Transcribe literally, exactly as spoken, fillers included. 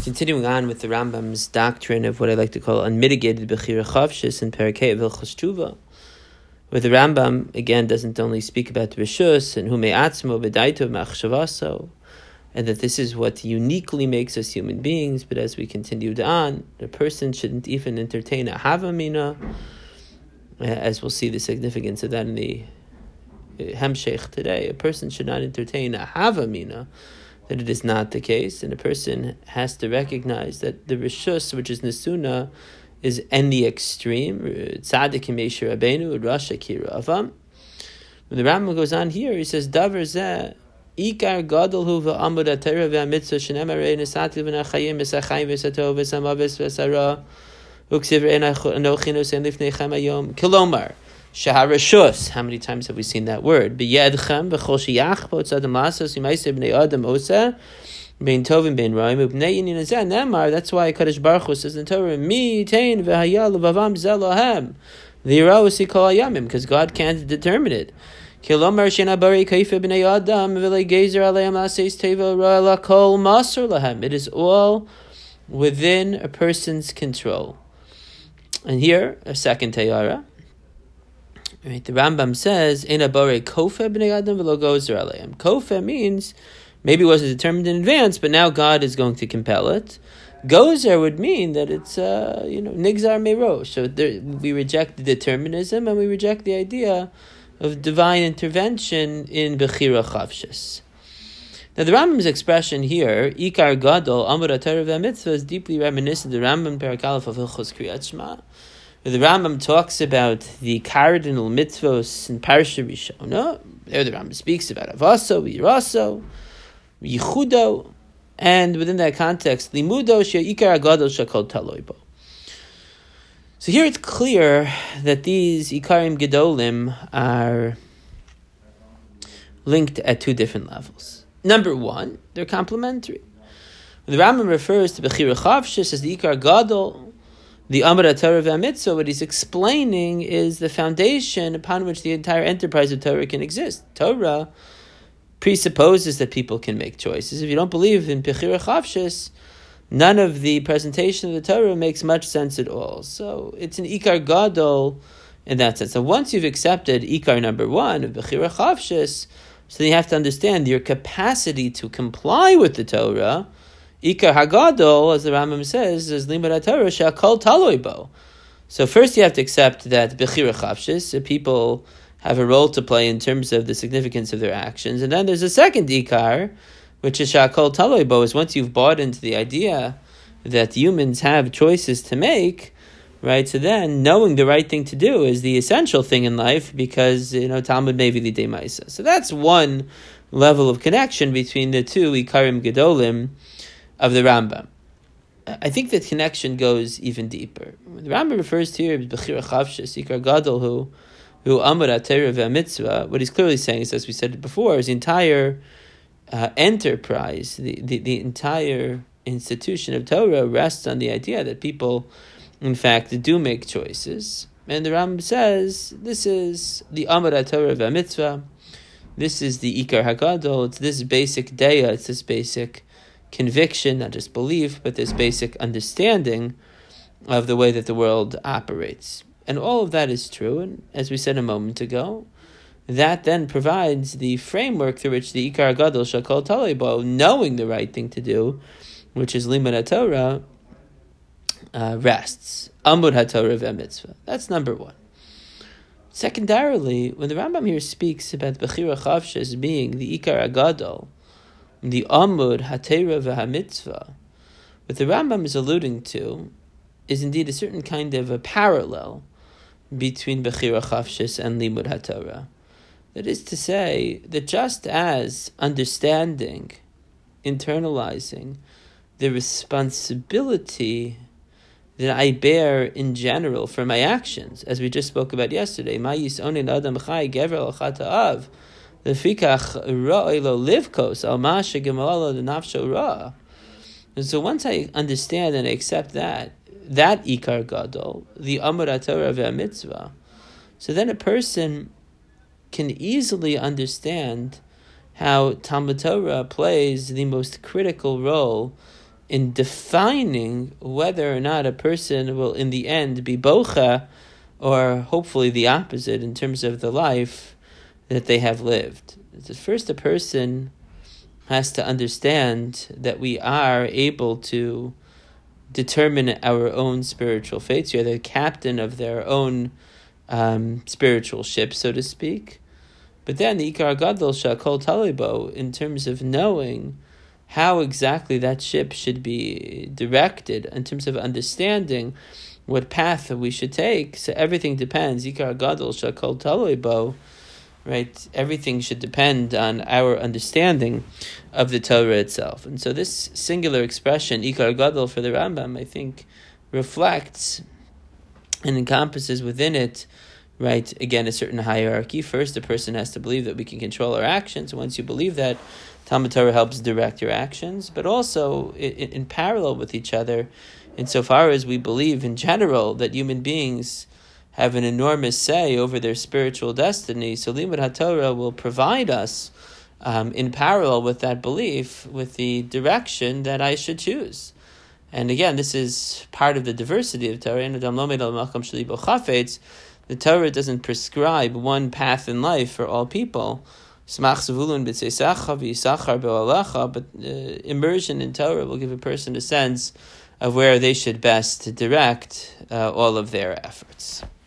Continuing on with the Rambam's doctrine of what I like to call unmitigated Bechira Chavshis in Parakeh of Hilchos Tshuva, where the Rambam, again, doesn't only speak about Rishus and Humei Atzmo B'daito Machshavaso, and that this is what uniquely makes us human beings, but as we continued on, a person shouldn't even entertain a Havamina, as we'll see the significance of that in the Hemshech today. A person should not entertain a Havamina, that it is not the case, and a person has to recognize that the Rishus, which is Nesuna, is in the extreme. Tzadik Yemesher Rabbeinu, Rasha Kira Avam. When the Rambam goes on here, he says, Davar Zeh, Ikar Gadol Hu V'amud HaTorah V'amitzvah Shenemar Nesati V'nachayim V'sachayim V'satov V'samavis V'sara Uksiv Anochi Nosein Lifnei Chem Hayom Kilomar Shaharashus. How many times have we seen that word? B'yedchem v'chol sheyachpo tzadam lasos yimaiseh b'nei adam osa b'nei tovim b'nei roim u'b'nei yinin azeh nemar. That's why Kadosh Baruch Hu says in Torah, Mi tein v'haya levavam zelohem v'yirau kol hayamim, because God can't determine it. Kilomar shena bari kaife b'nei adam v'lei gezer aleim laseis teva ra'ala kol masur lahem. It is all within a person's control. And here, a second tayara. Right, the Rambam says, "Ena bare kofe b'nei adam v'lo gozer aleim." Kofe means maybe it wasn't determined in advance, but now God is going to compel it. Gozer would mean that it's uh, you know nigzar merosh. So there, we reject the determinism and we reject the idea of divine intervention in bechira chavshis. Now the Rambam's expression here, "Ikar gadol amud haTorah v'amitzvah," is deeply reminiscent of the Rambam Perek Aleph of Hilchos Kriyat Shema. The Rambam talks about the cardinal mitzvos in Parsha Rishona. There the Rambam speaks about Avaso, Yiraso, Yichudo, and within that context, Limudo she'ikar agadol shekol taloi bo. So here it's clear that these Ikarim Gedolim are linked at two different levels. Number one, they're complementary. When the Rambam refers to Bechira Chavshis as the Ikar Gadol, the Amud HaTorah v'amitzvah, what he's explaining is the foundation upon which the entire enterprise of Torah can exist. Torah presupposes that people can make choices. If you don't believe in Bechira Chavshis, none of the presentation of the Torah makes much sense at all. So it's an Ikar Gadol in that sense. So once you've accepted Ikar number one of Bechira Chavshis, so then you have to understand your capacity to comply with the Torah. Ikar Hagadol, as the Rambam says, is Limud HaTorah she'akol taloi bo. So first you have to accept that Bechira Chavshis, so people have a role to play in terms of the significance of their actions. And then there's a second Ikar, which is she'akol taloi bo, is once you've bought into the idea that humans have choices to make, right? So then knowing the right thing to do is the essential thing in life, because, you know, Talmud Mevi Lidei Maisa. So that's one level of connection between the two Ikarim Gedolim of the Rambam. I think that connection goes even deeper. When the Rambam refers to here as Bechira Chavshis, Ikar Gadol Hu, Hu Amud HaTorah v'amitzvah, what he's clearly saying is, as we said before, is the entire uh, enterprise, the, the, the entire institution of Torah rests on the idea that people, in fact, do make choices. And the Rambam says, this is the Amud HaTorah v'amitzvah, this is the Ikar HaGadol, it's this basic daya, it's this basic conviction, not just belief, but this basic understanding of the way that the world operates. And all of that is true, and as we said a moment ago, that then provides the framework through which the Ikar Gadol Shakol Talei, knowing the right thing to do, which is Limud HaTorah, uh, rests. Amud HaTorah v'amitzvah. That's number one. Secondarily, when the Rambam here speaks about Bechira Chavshis being the Ikar Gadol, the Amud HaTorah v'hamitzvah, what the Rambam is alluding to is indeed a certain kind of a parallel between Bechira Chavshis and Limud HaTorah. That is to say, that just as understanding, internalizing the responsibility that I bear in general for my actions, as we just spoke about yesterday, Ma yis'onin adam chai gever al chata'av, and so once I understand and I accept that, that Ikar Gadol, the Amud HaTorah v'amitzvah, so then a person can easily understand how Talmud Torah plays the most critical role in defining whether or not a person will in the end be bocha, or hopefully the opposite in terms of the life that they have lived. First, a person has to understand that we are able to determine our own spiritual fates. You're the captain of their own um, spiritual ship, so to speak. But then the Ikar Gadol Shakol Talibo, in terms of knowing how exactly that ship should be directed, in terms of understanding what path we should take. So everything depends. Ikar Gadol Shakol Talibo, right? Everything should depend on our understanding of the Torah itself. And so this singular expression, Ikar Gadol, for the Rambam, I think, reflects and encompasses within it, right, again, a certain hierarchy. First, the person has to believe that we can control our actions. Once you believe that, Talmud Torah helps direct your actions, but also in, in parallel with each other, insofar as we believe in general that human beings have an enormous say over their spiritual destiny. So Limud HaTorah will provide us, um, in parallel with that belief, with the direction that I should choose. And again, this is part of the diversity of Torah. The Torah doesn't prescribe one path in life for all people. But uh, immersion in Torah will give a person a sense of where they should best direct uh, all of their efforts.